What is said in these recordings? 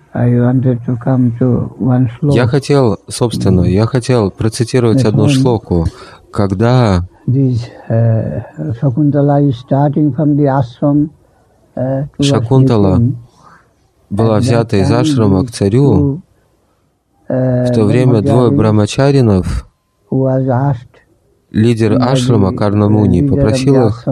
Я хотел процитировать одну шлоку, когда Шакунтала была взята из ашрама к царю, в то время двое брамачаринов, лидер ашрама Карнамуни, попросил их,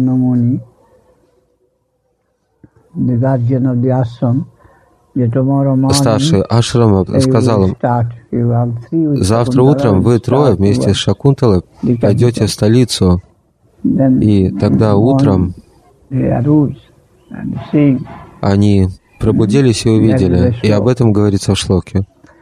старший ашрама сказал им: завтра утром вы трое вместе с Шакунталой пойдете в столицу, и тогда утром они пробудились и увидели, и об этом говорится в шлоке.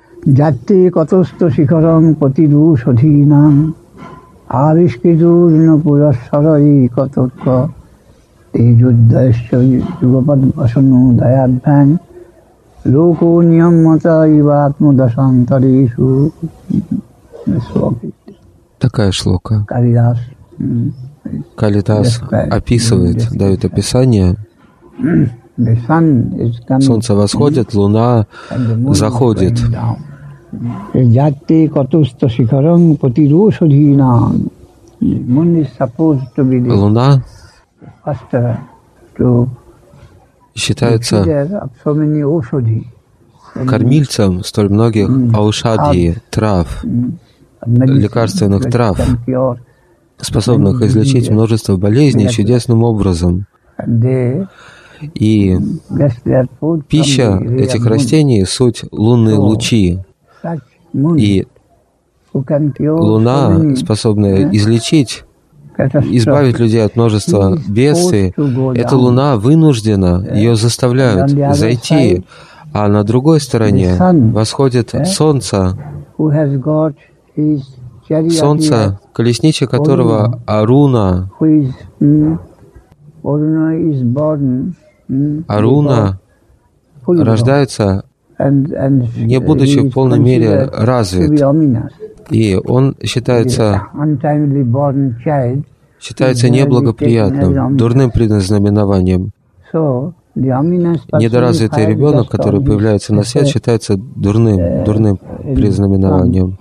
Такая шлока. Калидас описывает, дает описание. Солнце восходит, луна заходит. Луна считается кормильцем столь многих аушадхи, трав, лекарственных трав, способных излечить множество болезней чудесным образом. И пища этих растений — суть лунные лучи. И луна, способная излечить, избавить людей от множества бедствий, эта луна вынуждена, ее заставляют зайти, а на другой стороне восходит солнце, колесничий которого Аруна. Аруна рождается, не будучи в полной мере развит, и он считается неблагоприятным, дурным предзнаменованием. Недоразвитый ребенок, который появляется на свет, считается дурным предзнаменованием.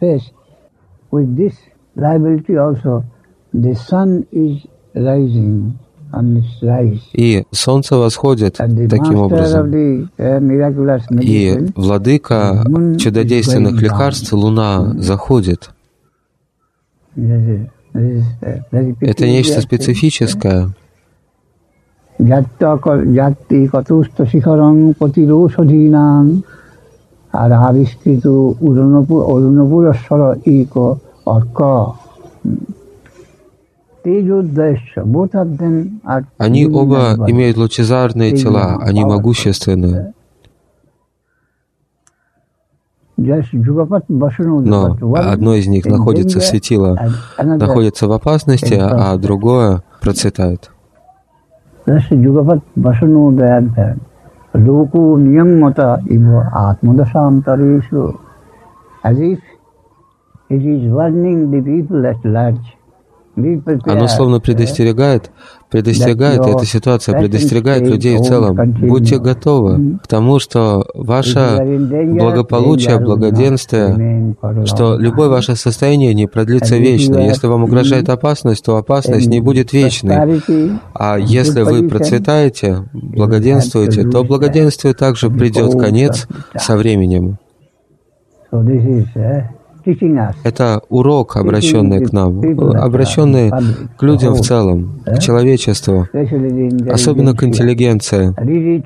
И солнце восходит таким образом. И владыка чудодейственных лекарств, луна, заходит. Это нечто специфическое. Они оба имеют лучезарные тела, они могущественные. Но одно из них находится, светило, находится в опасности, а другое процветает. Оно словно предостерегает, эта ситуация предостерегает людей в целом. Будьте готовы к тому, что ваше благополучие, благоденствие, что любое ваше состояние не продлится вечно. Если вам угрожает опасность, то опасность не будет вечной. А если вы процветаете, благоденствуете, то благоденствию также придет конец со временем. Это урок, обращенный к нам, обращенный к людям в целом, к человечеству, особенно к интеллигенции.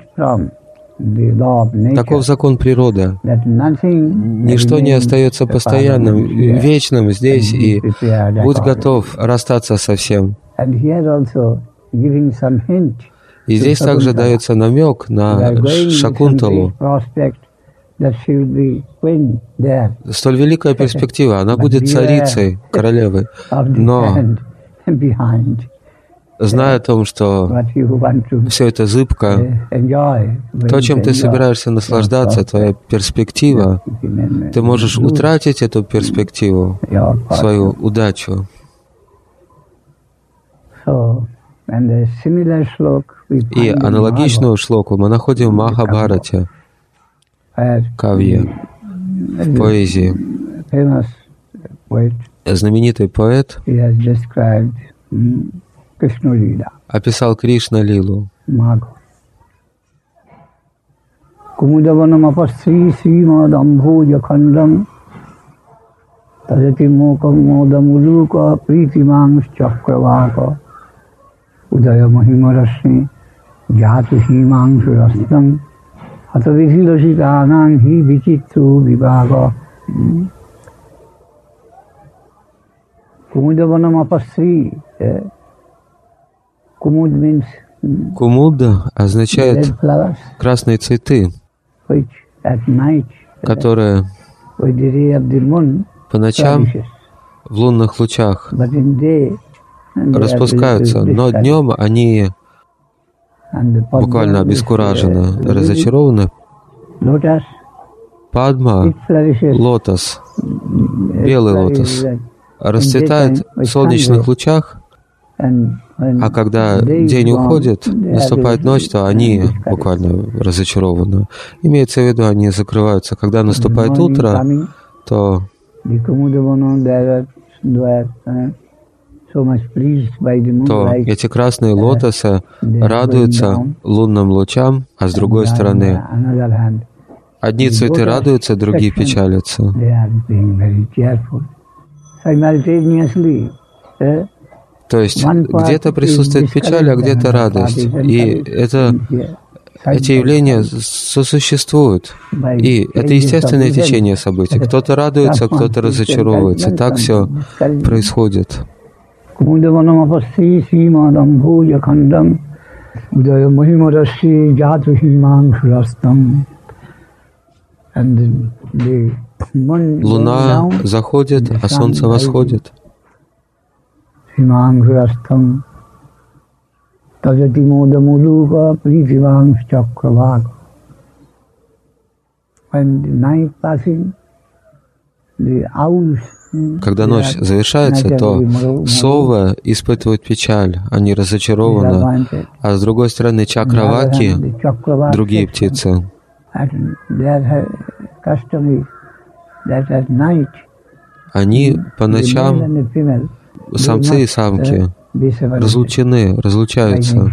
Таков закон природы. Ничто не остается постоянным, вечным здесь, и будь готов расстаться со всем. И здесь также дается намек на Шакунталу. Столь великая перспектива, она будет царицей, королевой, но зная о том, что все это зыбко, то, чем ты собираешься наслаждаться, твоя перспектива, ты можешь утратить эту перспективу, свою удачу. И аналогичную шлоку мы находим в Махабхарате. кавья, в поэзии. Знаменитый поэт описал Кришна-лилу. Кумудаванам апасри сримадамбходжа кхандам тадати мокам модамулука притиманг чакравака удая махимарасми джату химанг сурастам атависиласитананг хи вичитру вибага. Кумудаванам апасри. Кумуд means Кумуда означает красные цветы, которые по ночам в лунных лучах распускаются, но днем они буквально обескуражены, разочарованы. Падма, лотос, белый лотос, расцветает в солнечных лучах, а когда день уходит, наступает ночь, то они буквально разочарованы. Имеется в виду, они закрываются. Когда наступает утро, то эти красные лотосы радуются лунным лучам, а с другой стороны, одни цветы радуются, другие печалятся. То есть где-то присутствует печаль, а где-то радость. И эти явления сосуществуют. И это естественное течение событий. Кто-то радуется, кто-то разочаровывается. Так все происходит. Луна заходит, а солнце восходит. Когда ночь завершается, то совы испытывают печаль, они разочарованы, а с другой стороны чакраваки, другие птицы, они по ночам, самцы и самки, разлучаются.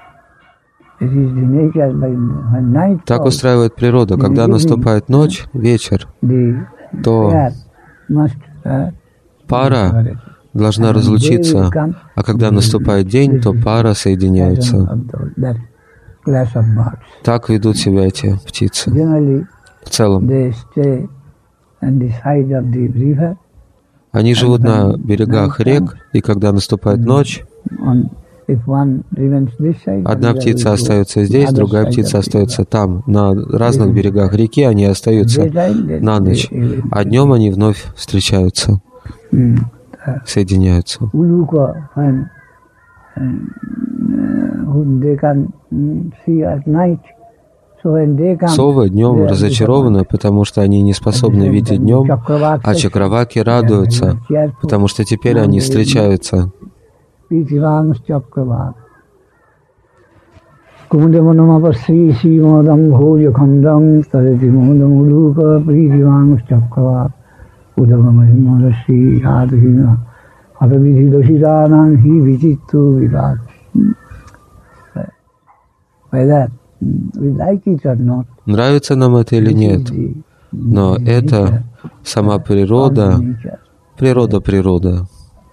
Так устраивает природа. Когда наступает ночь, вечер, то пара должна разлучиться, а когда наступает день, то пара соединяется. Так ведут себя эти птицы. В целом, они живут на берегах рек, и когда наступает ночь, одна птица остается здесь, другая птица остается там. На разных берегах реки они остаются на ночь, а днем они вновь встречаются, соединяются. Совы днем разочарованы, потому что они не способны видеть днем, а чакраваки радуются, потому что теперь они встречаются. Нравится нам это или нет, но это сама природа, природа.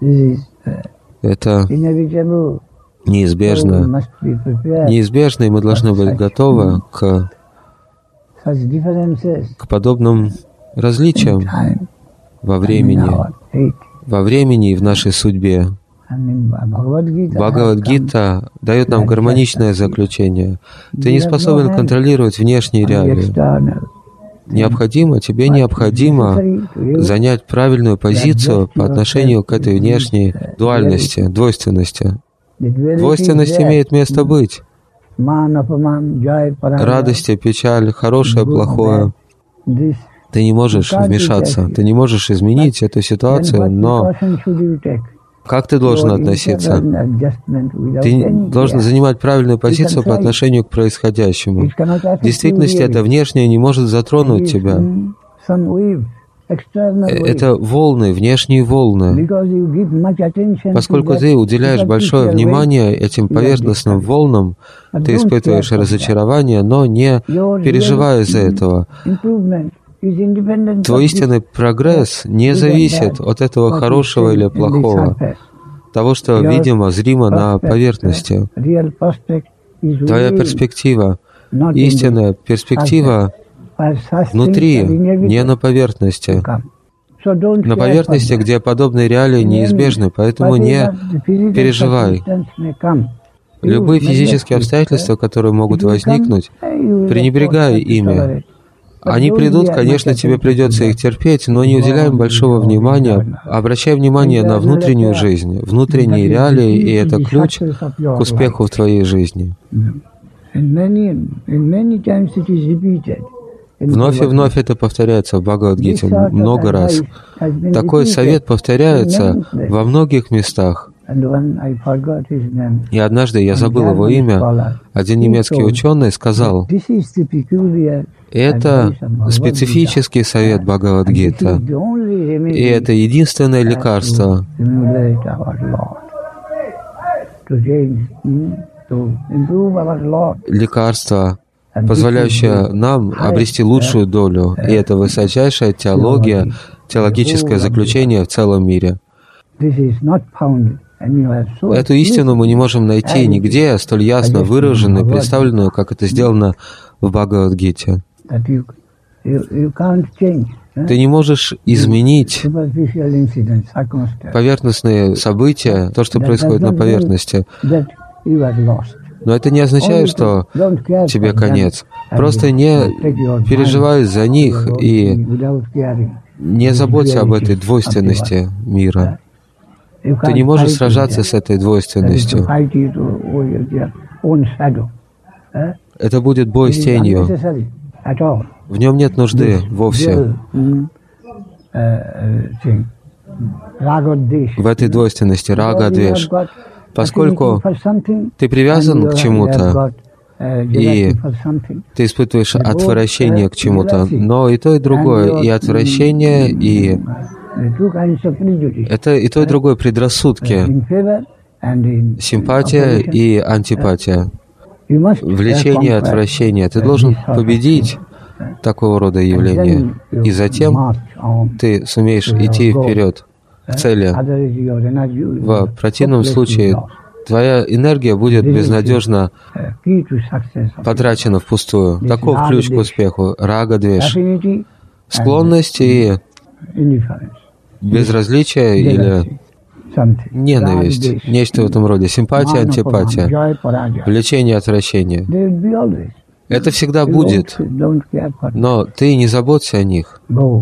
Это неизбежно, и мы должны быть готовы к подобным различиям во времени и в нашей судьбе. Бхагавад-гита дает нам гармоничное заключение. Ты не способен контролировать внешние реалии. Тебе необходимо занять правильную позицию по отношению к этой внешней дуальности, двойственности. Двойственность имеет место быть. Радость и печаль, хорошее, плохое. Ты не можешь вмешаться, ты не можешь изменить эту ситуацию, но Как ты должен относиться? Ты должен занимать правильную позицию по отношению к происходящему. В действительности это внешнее не может затронуть тебя. Это волны, внешние волны. Поскольку ты уделяешь большое внимание этим поверхностным волнам, ты испытываешь разочарование, но не переживай из-за этого. Твой истинный прогресс не зависит от этого хорошего или плохого, того, что видимо, зримо на поверхности. Твоя перспектива, истинная перспектива внутри, не на поверхности. На поверхности, где подобные реалии неизбежны, поэтому не переживай. Любые физические обстоятельства, которые могут возникнуть, пренебрегай ими. Они придут, конечно, тебе придется их терпеть, но не уделяй им большого внимания. Обращай внимание на внутреннюю жизнь, внутренние реалии, и это ключ к успеху в твоей жизни. Вновь и вновь это повторяется в Бхагавад-гите много раз. Такой совет повторяется во многих местах. И однажды я забыл его имя. Один немецкий ученый сказал: это специфический совет Бхагавад-гита, и это единственное лекарство, позволяющее нам обрести лучшую долю, и это высочайшая теология, теологическое заключение в целом мире. Эту истину мы не можем найти нигде, столь ясно выраженную, представленную, как это сделано в Бхагавад-гите. Ты не можешь изменить поверхностные события, то, что происходит на поверхности. Но это не означает, что тебе конец. Просто не переживай за них и не заботься об этой двойственности мира. Ты не можешь сражаться с этой двойственностью. Это будет бой с тенью. В нем нет нужды вовсе. В этой двойственности рага-двеш. Поскольку ты привязан к чему-то, и ты испытываешь отвращение к чему-то, но и то, и другое, и отвращение, и это и то, и другое предрассудки, симпатия и антипатия, влечение и отвращение. Ты должен победить такого рода явления, и затем ты сумеешь идти вперед к цели. В противном случае твоя энергия будет безнадежно потрачена впустую. Таков ключ к успеху. Рага-двеш. Склонность и безразличие или ненависть. Нечто в этом роде. Симпатия, антипатия. Влечение, отвращение. Это всегда будет, но ты не заботься о них.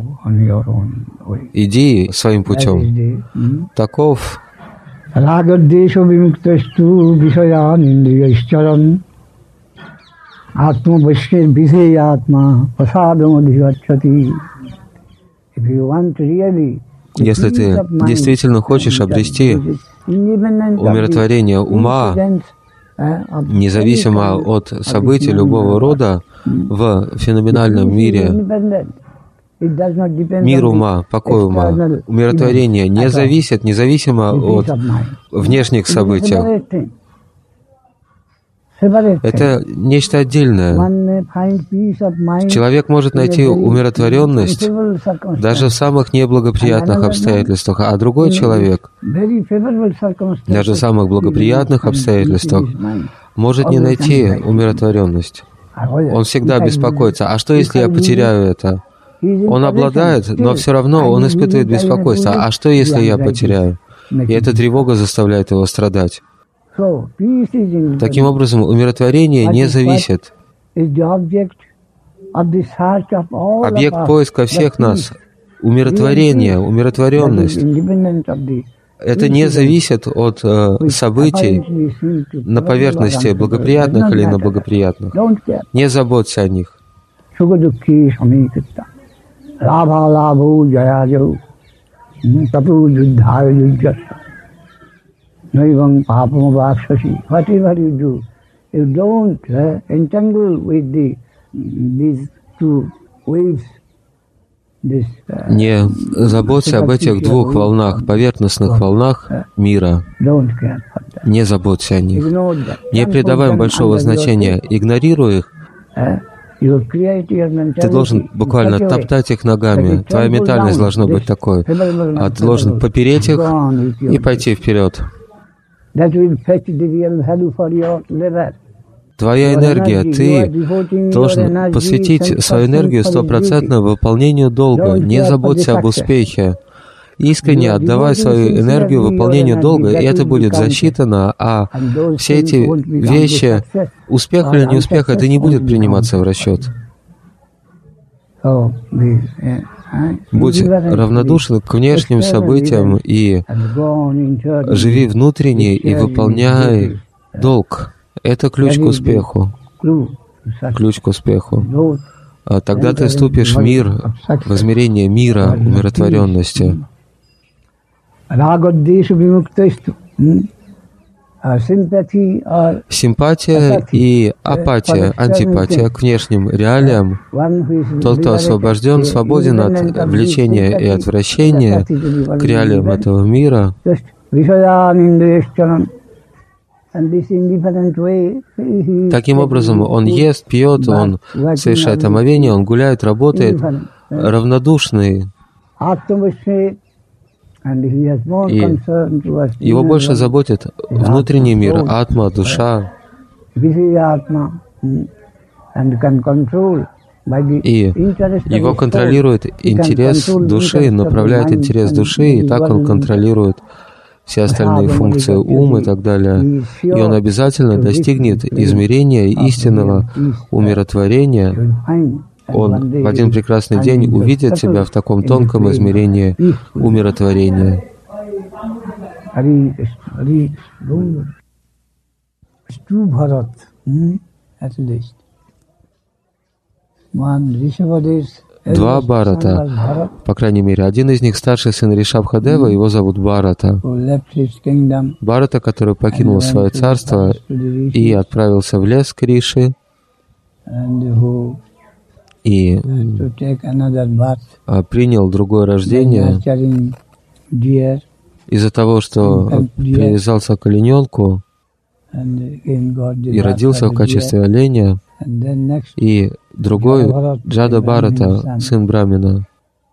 Иди своим путем. Таков если ты действительно хочешь обрести умиротворение ума, независимо от событий любого рода в феноменальном мире, мир ума, покой ума, умиротворение не зависит независимо от внешних событий. Это нечто отдельное. Человек может найти умиротворенность даже в самых неблагоприятных обстоятельствах, а другой человек даже в самых благоприятных обстоятельствах может не найти умиротворенность. Он всегда беспокоится. А что, если я потеряю это? Он обладает, но все равно он испытывает беспокойство. А что, если я потеряю? И эта тревога заставляет его страдать. Таким образом, умиротворение не зависит. Объект поиска всех нас, умиротворение, умиротворенность, это не зависит от событий на поверхности, благоприятных или неблагоприятных. Не заботься о них. Naivang papam vakshasi. Whatever you do, you don't entangle with these two waves. Не заботься об этих двух волнах, поверхностных волнах мира. Не заботься о них. Не придавай им большого значения. Игнорируй их. Ты должен буквально топтать их ногами. Твоя ментальность должна быть такой. А ты должен попереть их и пойти вперед. Твоя энергия, ты должен посвятить свою энергию 100% выполнению долга. Не заботься об успехе. Искренне отдавай свою энергию выполнению долга, и это будет засчитано, а все эти вещи, успех или не успех, это не будет приниматься в расчет. Будь равнодушен к внешним событиям и живи внутренне и выполняй долг. Это ключ к успеху. Ключ к успеху. А тогда ты вступишь в мир, в измерение мира, умиротворенности. Симпатия и апатия, антипатия к внешним реалиям. Тот, кто освобожден, свободен от влечения и отвращения к реалиям этого мира. Таким образом, он ест, пьет, он совершает омовение, он гуляет, работает, равнодушный. И его больше заботит внутренний мир, атма, душа. И его контролирует интерес души, направляет интерес души, и так он контролирует все остальные функции ума и так далее. И он обязательно достигнет измерения истинного умиротворения. Он в один прекрасный день увидит себя в таком тонком измерении умиротворения. Два Бхарата, по крайней мере, один из них старший сын Ришабхадева, его зовут Бхарата. Бхарата, который покинул свое царство и отправился в лес к Риши, и принял другое рождение из-за того, что привязался к олененку и родился в качестве оленя. И другой Джада Бхарата, сын Брамина,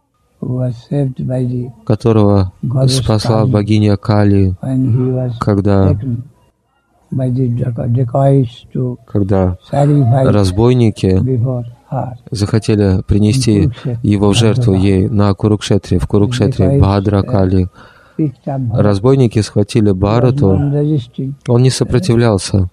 которого спасла богиня Кали, когда разбойники захотели принести его в жертву ей на Курукшетре, в Курукшетре, Бхадра Кали. Разбойники схватили Бхарату, он не сопротивлялся.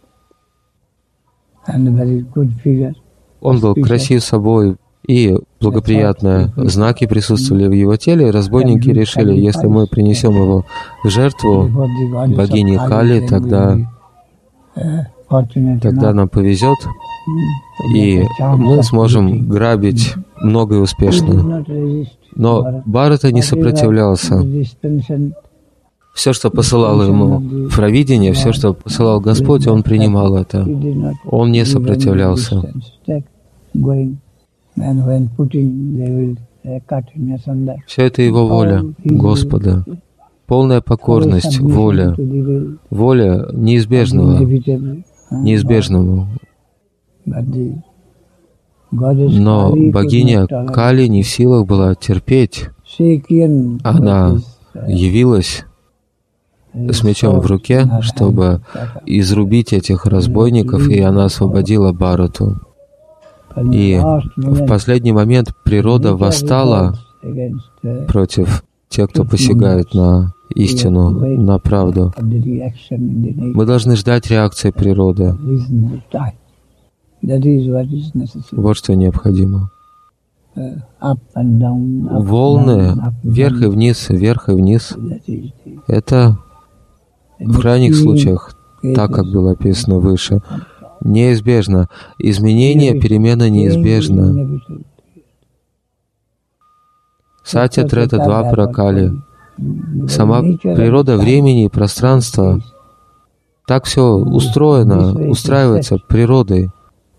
Он был красив собой и благоприятные знаки присутствовали в его теле, и разбойники решили, если мы принесем его в жертву богине Кали, тогда нам повезет, и мы сможем грабить много и успешно. Но Бхарата не сопротивлялся. Все, что посылало ему провидение, все, что посылал Господь, он принимал это. Он не сопротивлялся. Все это его воля, Господа. Полная покорность, воля неизбежному. Но богиня Кали не в силах была терпеть. Она явилась с мечом в руке, чтобы изрубить этих разбойников, и она освободила Бхарату. И в последний момент природа восстала против тех, кто посягает на истину, на правду. Мы должны ждать реакции природы. Вот что необходимо. Волны вверх и вниз. Это в крайних случаях, так как было описано выше, неизбежно. Изменение, перемена неизбежна. Сатья, Трета, Двапара, Кали. Сама природа времени и пространства Так все устраивается природой.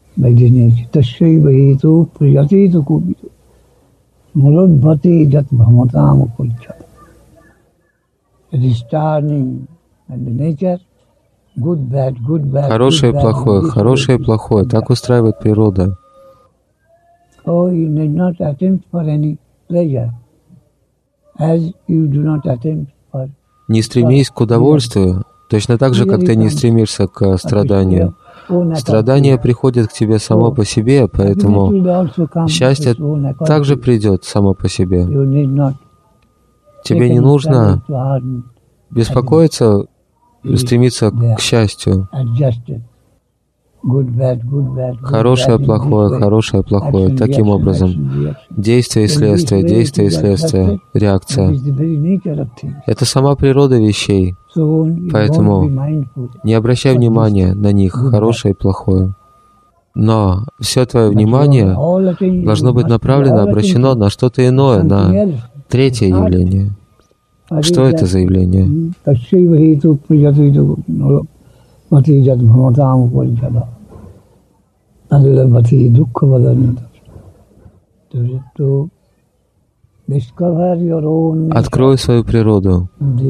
Хорошее и плохое. Так устраивает природа. Не стремись к удовольствию, точно так же, как ты не стремишься к страданию. Страдание приходит к тебе само по себе, поэтому счастье также придет само по себе. Тебе не нужно беспокоиться, стремиться к счастью. Хорошее, плохое. Таким образом, действие и следствие, реакция. Это сама природа вещей. Поэтому не обращай внимания на них, хорошее и плохое. Но все твое внимание должно быть направлено, обращено на что-то иное, на третье явление. Что это за явление? Открой свою природу.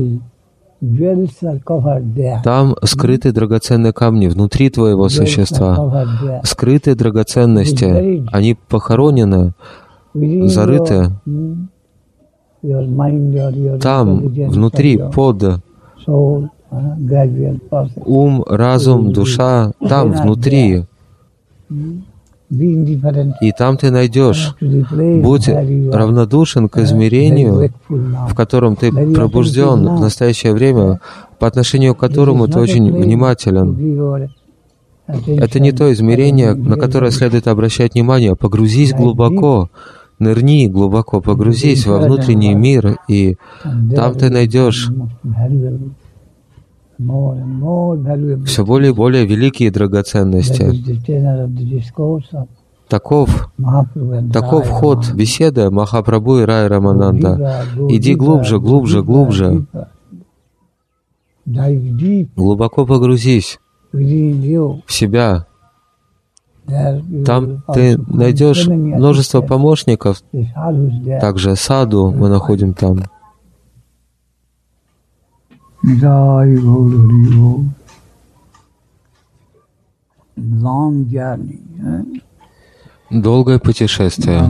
Там скрыты драгоценные камни внутри твоего существа. Скрытые драгоценности, они похоронены, зарыты. Там, внутри, под ум, разум, душа, там, внутри. И там ты найдешь. Будь равнодушен к измерению, в котором ты пробужден в настоящее время, по отношению к которому ты очень внимателен. Это не то измерение, на которое следует обращать внимание. Погрузись глубоко, нырни глубоко, погрузись во внутренний мир, и там ты найдешь все более и более великие драгоценности. Таков ход беседы Махапрабху и Рай Рамананда. Иди глубже. Глубоко погрузись в себя. Там ты найдешь множество помощников. Также саду мы находим там. Долгое путешествие.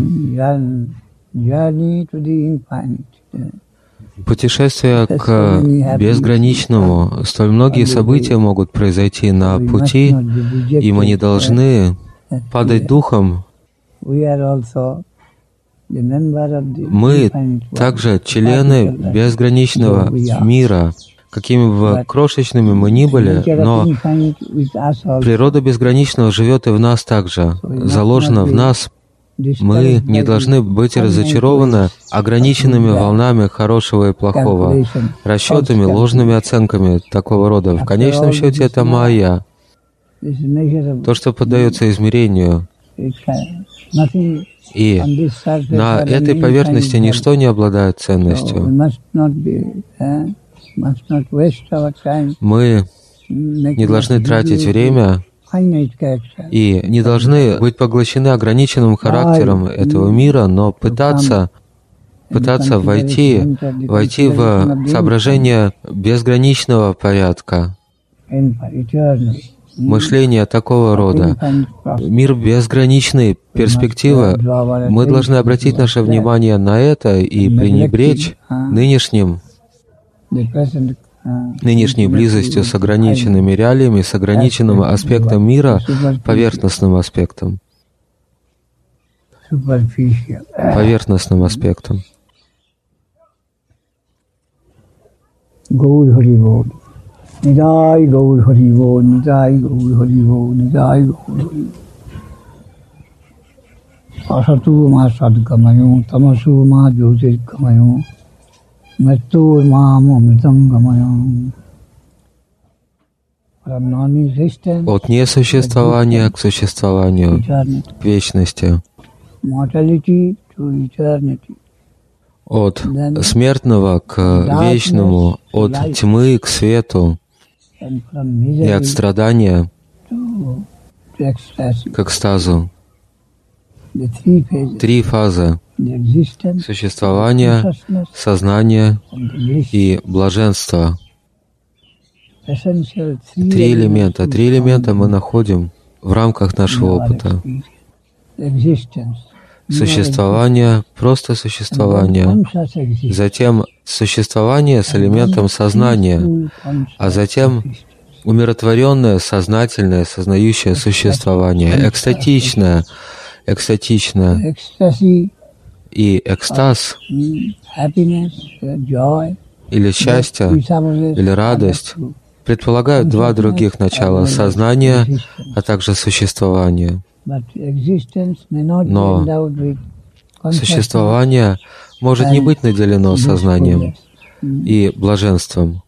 Путешествие к безграничному. Столь многие события могут произойти на пути, и мы не должны падать духом. Мы также члены безграничного мира. Какими бы крошечными мы ни были, но природа безграничного живет и в нас также, заложена в нас. Мы не должны быть разочарованы ограниченными волнами хорошего и плохого, расчетами, ложными оценками такого рода. В конечном счете это майя, то, что поддается измерению. И на этой поверхности ничто не обладает ценностью. Мы не должны тратить время и не должны быть поглощены ограниченным характером этого мира, но пытаться войти в соображение безграничного порядка, мышление такого рода, мир безграничной перспективы. Мы должны обратить наше внимание на это и пренебречь нынешней близостью с ограниченными реалиями, с ограниченным аспектом мира, поверхностным аспектом. Поверхностным аспектом. От несуществования к существованию, к вечности. От смертного к вечному, от тьмы к свету. и от страдания к экстазу. 3 фазы: существование, сознание и блаженство. 3 элемента. 3 элемента мы находим в рамках нашего опыта. Существование, просто существование, затем существование с элементом сознания, а затем умиротворенное, сознательное, сознающее существование, экстатичное, и экстаз, или счастье, или радость предполагают 2 других начала — сознание, а также существование. Но существование может не быть наделено сознанием и блаженством.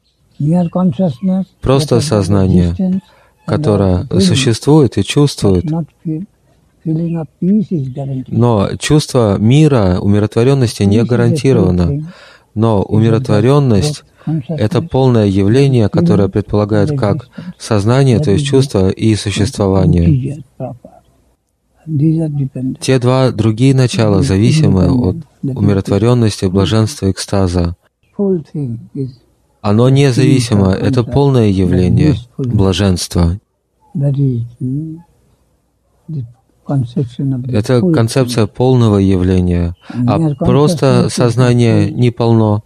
Просто сознание, которое существует и чувствует, но чувство мира, умиротворенности не гарантировано. Но умиротворенность — это полное явление, которое предполагает как сознание, то есть чувство, и существование. Те 2 другие начала зависимы от умиротворенности, блаженства, экстаза. Оно независимо, это полное явление блаженства. Это концепция полного явления, а просто сознание не полно,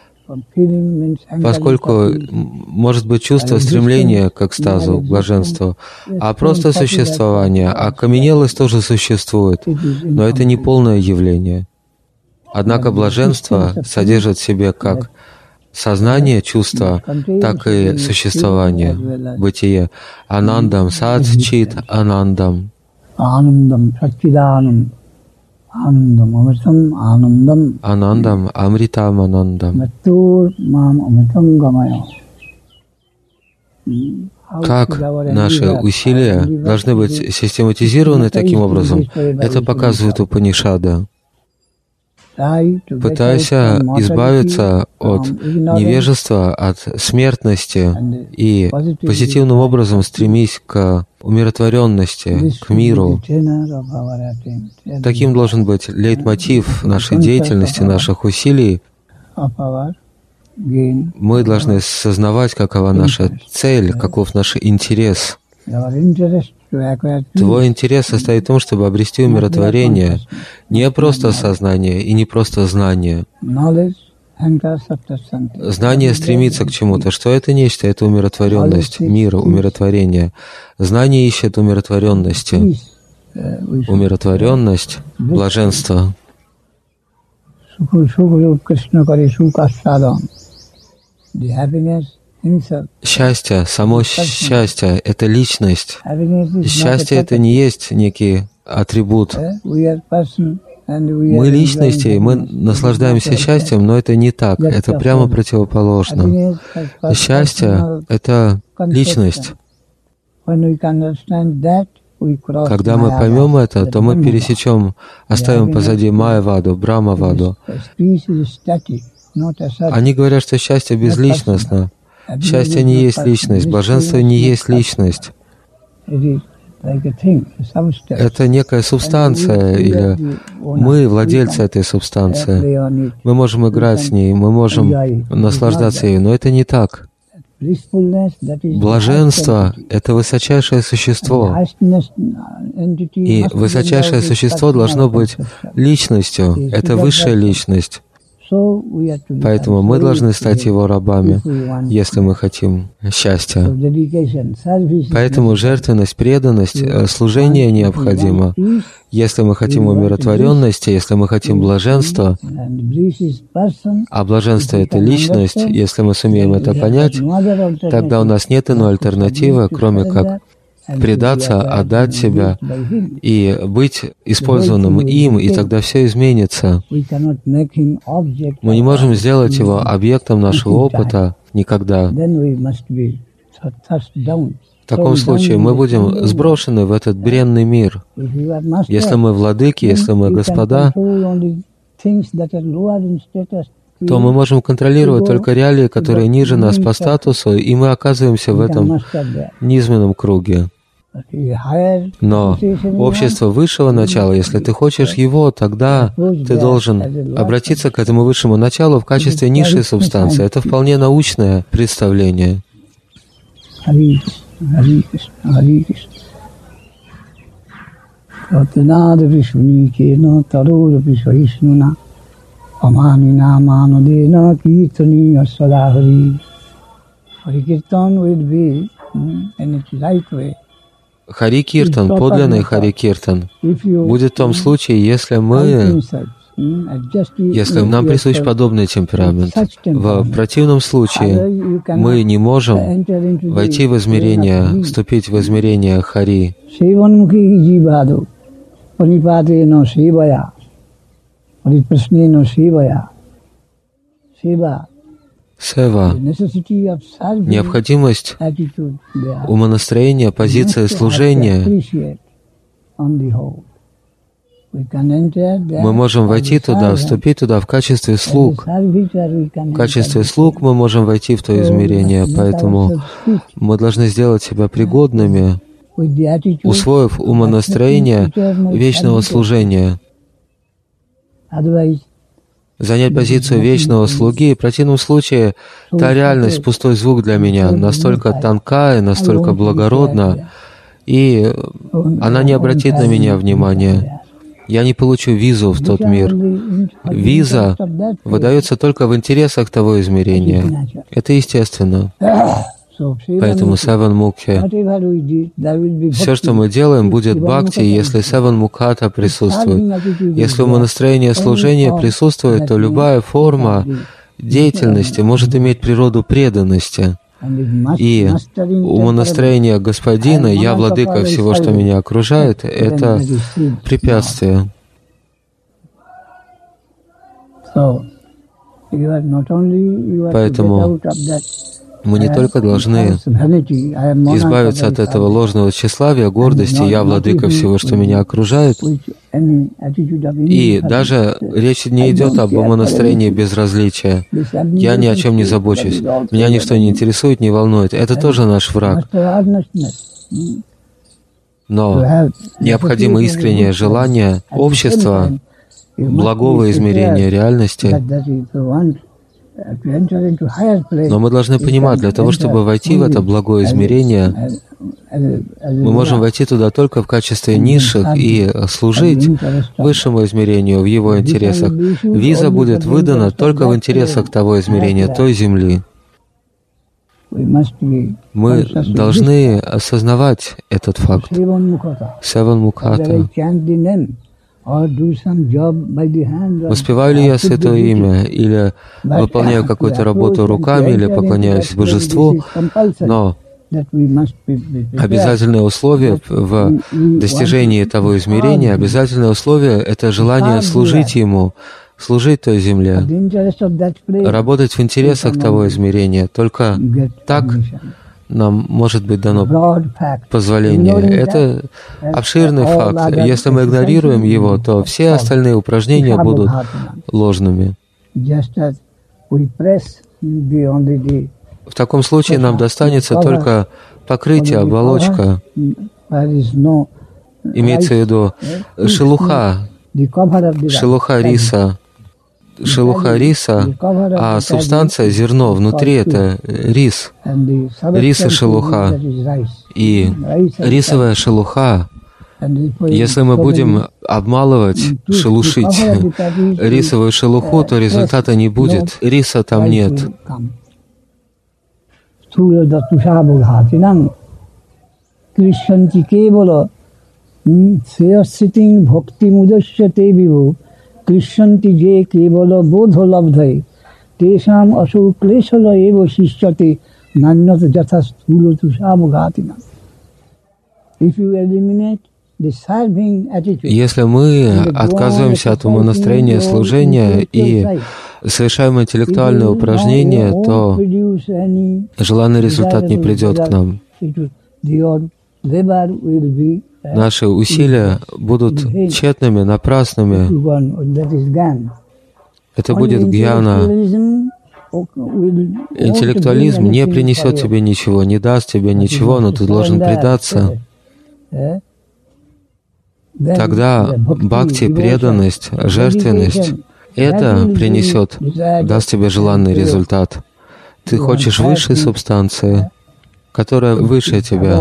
поскольку может быть чувство стремления к экстазу, к блаженству, а просто существование, а окаменелость тоже существует, но это не полное явление. Однако блаженство содержит в себе как сознание, чувство, так и существование, бытие. Анандам, сат, чит, анандам. Анандам, сачиданам, анандам, амритам, анандам. Анандам, амритам, анандам. Маттур мам амритам гамая. Как наши усилия должны быть систематизированы таким образом, это показывает Упанишада. Пытайся избавиться от невежества, от смертности и позитивным образом стремись к умиротворенности, к миру. Таким должен быть лейтмотив нашей деятельности, наших усилий. Мы должны сознавать, какова наша цель, каков наш интерес. Твой интерес состоит в том, чтобы обрести умиротворение, не просто сознание и не просто знание. Знание стремится к чему-то. Что это нечто? Это умиротворенность, мир, умиротворение. Знание ищет умиротворенности. Умиротворенность, блаженство. Счастье, само счастье — это личность. Счастье — это не есть некий атрибут. Мы личности, мы наслаждаемся счастьем, но это не так, это прямо противоположно. Счастье — это личность. Когда мы поймем это, то мы пересечем, оставим позади Майяваду, Брахмаваду. Они говорят, что счастье безличностно. Счастье не есть личность, блаженство не есть личность. Это некая субстанция, или мы владельцы этой субстанции. Мы можем играть с ней, мы можем наслаждаться ею, но это не так. Блаженство — это высочайшее существо. И высочайшее существо должно быть личностью, это высшая личность. Поэтому мы должны стать его рабами, если мы хотим счастья. Поэтому жертвенность, преданность, служение необходимо. Если мы хотим умиротворенности, если мы хотим блаженства, а блаженство — это личность, если мы сумеем это понять, тогда у нас нет иной альтернативы, кроме как предаться, отдать себя и быть использованным им, и тогда все изменится. Мы не можем сделать его объектом нашего опыта никогда. В таком случае мы будем сброшены в этот бренный мир. Если мы владыки, если мы господа, то мы можем контролировать только реалии, которые ниже нас по статусу, и мы оказываемся в этом низменном круге. Но общество высшего начала, если ты хочешь его, тогда ты должен обратиться к этому высшему началу в качестве низшей субстанции. Это вполне научное представление. Хари Киртан, подлинный Хари Киртан, будет в том случае, если нам присущ подобный темперамент. В противном случае мы не можем войти в измерение, вступить в измерение Хари. Сева, необходимость умонастроения, позиции служения. Мы можем войти туда, вступить туда в качестве слуг. В качестве слуг мы можем войти в то измерение, поэтому мы должны сделать себя пригодными, усвоив умонастроение вечного служения. Занять позицию вечного слуги, в противном случае та реальность, пустой звук для меня, настолько тонка и настолько благородна, и она не обратит на меня внимания. Я не получу визу в тот мир. Виза выдается только в интересах того измерения. Это естественно. Поэтому Севан Мукхи, все, что мы делаем, будет бхакти, если Севан Мукхата присутствует. Если умонастроение служения присутствует, то любая форма деятельности может иметь природу преданности. И умонастроение Господина, я владыка всего, что меня окружает, это препятствие. Поэтому мы не только должны избавиться от этого ложного тщеславия, гордости, я владыка всего, что меня окружает, и даже речь не идет об умонастроении безразличия. Я ни о чем не забочусь, меня ничто не интересует, не волнует. Это тоже наш враг. Но необходимо искреннее желание общества, благого измерения реальности. Но мы должны понимать, для того, чтобы войти в это благое измерение, мы можем войти туда только в качестве низших и служить высшему измерению в его интересах. Виза будет выдана только в интересах того измерения, той земли. Мы должны осознавать этот факт. Севан Мукхата. Воспеваю ли я святое имя, или выполняю какую-то работу руками, или поклоняюсь божеству, но обязательное условие в достижении того измерения, обязательное условие — это желание служить Ему, служить той земле, работать в интересах того измерения. Только так нам может быть дано позволение. Это обширный факт. Если мы игнорируем его, то все остальные упражнения будут ложными. В таком случае нам достанется только покрытие, оболочка. Имеется в виду шелуха риса. Шелуха риса, а субстанция, зерно, внутри это рис. Рис и шелуха. И рисовая шелуха, если мы будем обмалывать, шелушить рисовую шелуху, то результата не будет. Риса там нет. Krishanti je kevala bodho labdhai tesham asu kleshala eva shishyate nanyat jatha sthulo tushabhagatina. If you eliminate the serving attitude, если мы отказываемся от умонастроения служения и совершаем интеллектуальные упражнения, то желанный результат не придет к нам. Наши усилия будут тщетными, напрасными. это будет гьяна. Интеллектуализм не принесет тебе ничего, не даст тебе ничего, но ты должен предаться. Тогда бхакти, преданность, жертвенность, это принесет, даст тебе желанный результат. Ты хочешь высшей субстанции, которая выше тебя.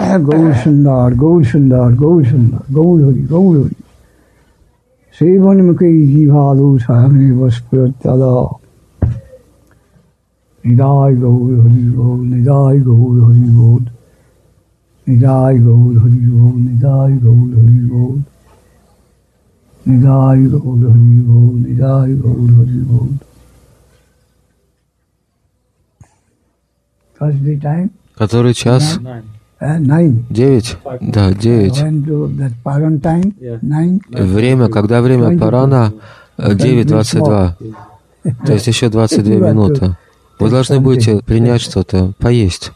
Nidai Gaur Hari Bol, Nidai Gaur Hari Bol, Nidai Gaur Hari Bol, Nidai Gaur Hari Bol, Nidai Gaur Hari Bol, Nidai Gaur Hari Bol. What's the time? Который час? 9? Да, 9. Время, когда время парана, 9:22. То есть еще 22 минуты. Вы должны будете принять что-то, поесть.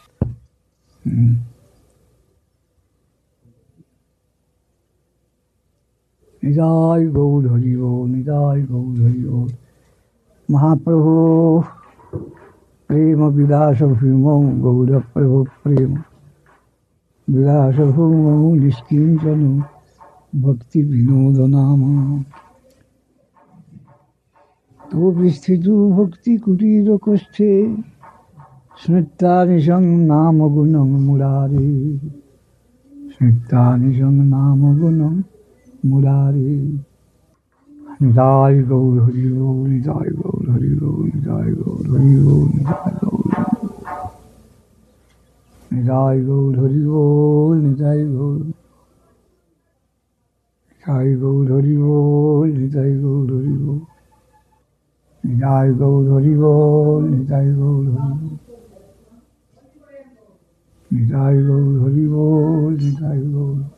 Nidai Gaur Hari Bol, Nidai Gaur Hari Bol. Mahaprabhu Prema Vilasa Bhimam Gaura Prabhu Prema Vilasa Bhimam Niskinjanu Bhakti Vinodanama Topisthitu Bhakti Kutira Kosthe Smittani Sang Nama Gunam Murari Smittani Sang Nama Gunam Murari Nidai Gaur Hari Bol, Nidai Gaur Hari Bol, Nidai Gaur Hari Bol, Nidai Gaur Hari Bol, Nidai Gaur Hari Bol, Nidai Gaur Hari Bol, Nidai Gaur Hari Bol, Nidai Gaur Hari Bol, Nidai Gaur Hari Bol, Nidai Gaur